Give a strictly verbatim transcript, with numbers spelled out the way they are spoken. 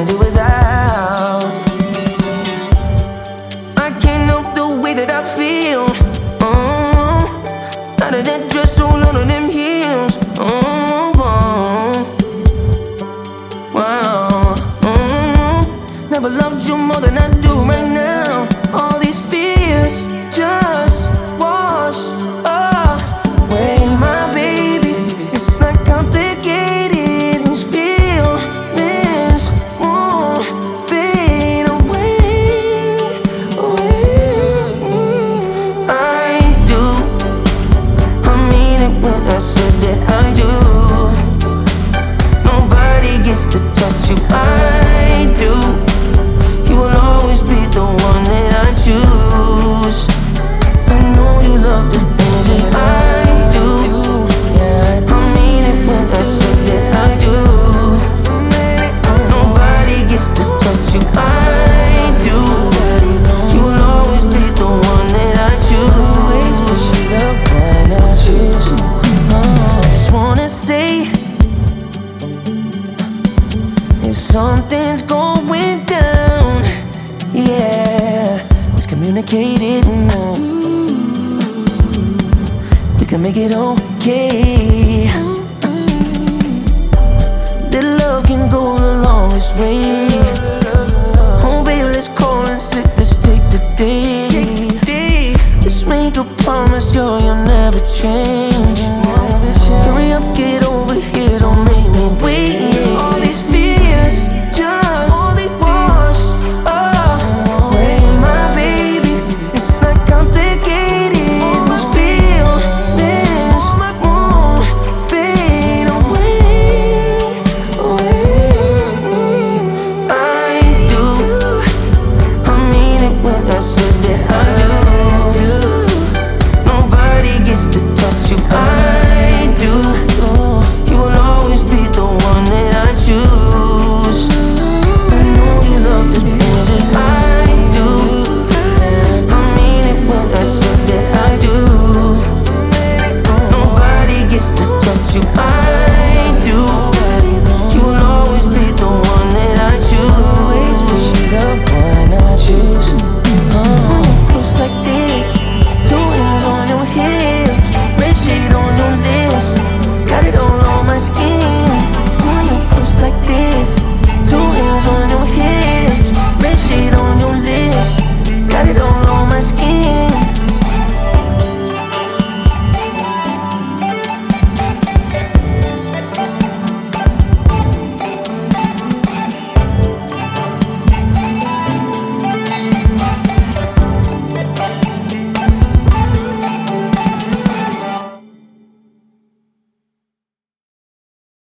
can't do without. I can't help the way that I feel. Oh, out of that dress, all out of them heels. Oh, oh. Wow. Oh, never loved you more than I do right now. All these fears just wash away, my baby. It's not complicated. These feelings won't fade away, away. I do. I mean it when I said that I do. Nobody gets to touch you. I do. You will always be the one that I choose. I know you love the things that I do. I mean it when I say that I do. Nobody gets to touch you. I do. You will always be the one that I choose. The one I choose. I just wanna say, if something's going down, yeah, let's communicate it now. We can make it okay. That love can go the longest way. Oh baby, let's call and sit, let's take the day. Let's make a promise, girl, you'll never change. Hurry up, get over here, don't make me wait.